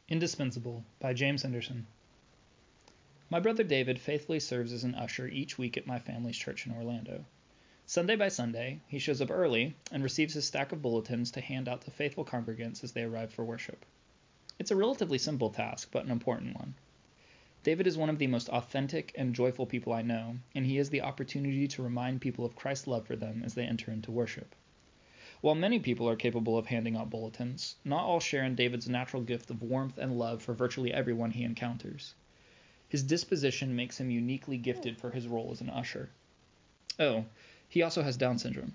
Indispensable by James Henderson. My brother David faithfully serves as an usher each week at my family's church in Orlando. Sunday by Sunday, he shows up early and receives his stack of bulletins to hand out to faithful congregants as they arrive for worship. It's a relatively simple task, but an important one. David is one of the most authentic and joyful people I know, and he has the opportunity to remind people of Christ's love for them as they enter into worship. While many people are capable of handing out bulletins, not all share in David's natural gift of warmth and love for virtually everyone he encounters. His disposition makes him uniquely gifted for his role as an usher. Oh, he also has Down syndrome.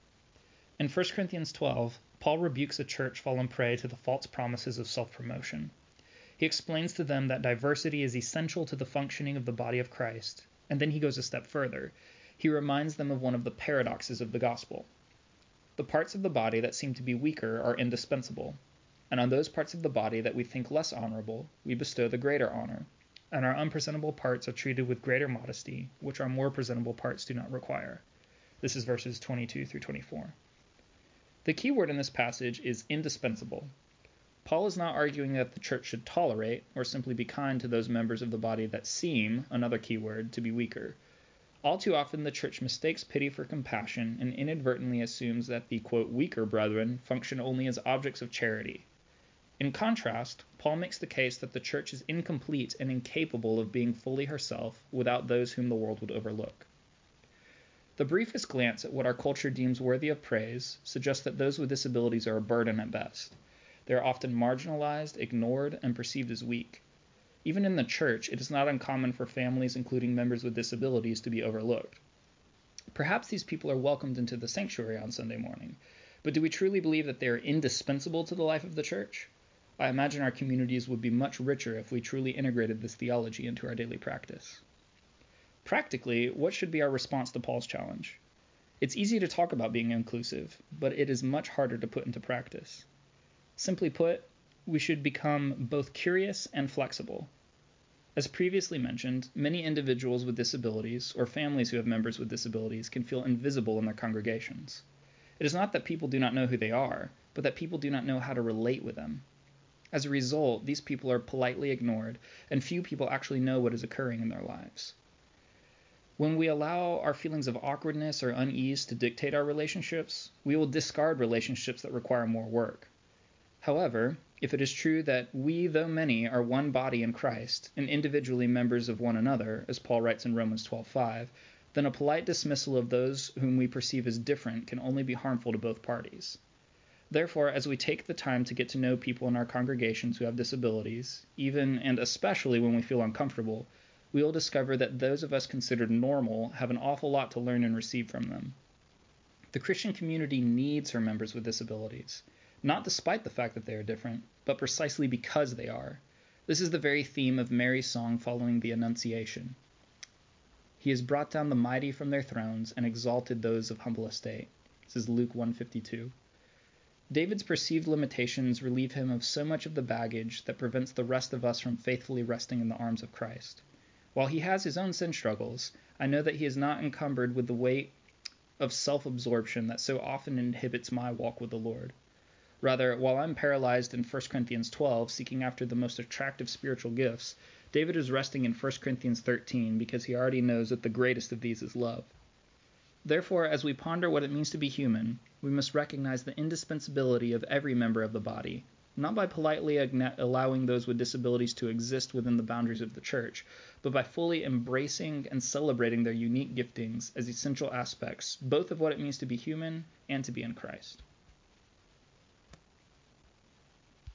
In 1 Corinthians 12, Paul rebukes a church fallen prey to the false promises of self-promotion. He explains to them that diversity is essential to the functioning of the body of Christ, and then he goes a step further. He reminds them of one of the paradoxes of the gospel. The parts of the body that seem to be weaker are indispensable, and on those parts of the body that we think less honorable, we bestow the greater honor, and our unpresentable parts are treated with greater modesty, which our more presentable parts do not require. This is verses 22 through 24. The key word in this passage is indispensable. Paul is not arguing that the church should tolerate or simply be kind to those members of the body that seem, another key word, to be weaker. All too often, the church mistakes pity for compassion and inadvertently assumes that the, quote, weaker brethren function only as objects of charity. In contrast, Paul makes the case that the church is incomplete and incapable of being fully herself without those whom the world would overlook. The briefest glance at what our culture deems worthy of praise suggests that those with disabilities are a burden at best. They are often marginalized, ignored, and perceived as weak. Even in the church, it is not uncommon for families, including members with disabilities, to be overlooked. Perhaps these people are welcomed into the sanctuary on Sunday morning, but do we truly believe that they are indispensable to the life of the church? I imagine our communities would be much richer if we truly integrated this theology into our daily practice. Practically, what should be our response to Paul's challenge? It's easy to talk about being inclusive, but it is much harder to put into practice. Simply put, we should become both curious and flexible. As previously mentioned, many individuals with disabilities or families who have members with disabilities can feel invisible in their congregations. It is not that people do not know who they are, but that people do not know how to relate with them. As a result, these people are politely ignored, and few people actually know what is occurring in their lives. When we allow our feelings of awkwardness or unease to dictate our relationships, we will discard relationships that require more work. However, if it is true that we, though many, are one body in Christ, and individually members of one another, as Paul writes in Romans 12:5, then a polite dismissal of those whom we perceive as different can only be harmful to both parties. Therefore, as we take the time to get to know people in our congregations who have disabilities, even and especially when we feel uncomfortable, we will discover that those of us considered normal have an awful lot to learn and receive from them. The Christian community needs her members with disabilities. Not despite the fact that they are different, but precisely because they are. This is the very theme of Mary's song following the Annunciation. He has brought down the mighty from their thrones and exalted those of humble estate. This is Luke 1:52. David's perceived limitations relieve him of so much of the baggage that prevents the rest of us from faithfully resting in the arms of Christ. While he has his own sin struggles, I know that he is not encumbered with the weight of self-absorption that so often inhibits my walk with the Lord. Rather, while I'm paralyzed in 1 Corinthians 12, seeking after the most attractive spiritual gifts, David is resting in 1 Corinthians 13 because he already knows that the greatest of these is love. Therefore, as we ponder what it means to be human, we must recognize the indispensability of every member of the body, not by politely allowing those with disabilities to exist within the boundaries of the church, but by fully embracing and celebrating their unique giftings as essential aspects, both of what it means to be human and to be in Christ.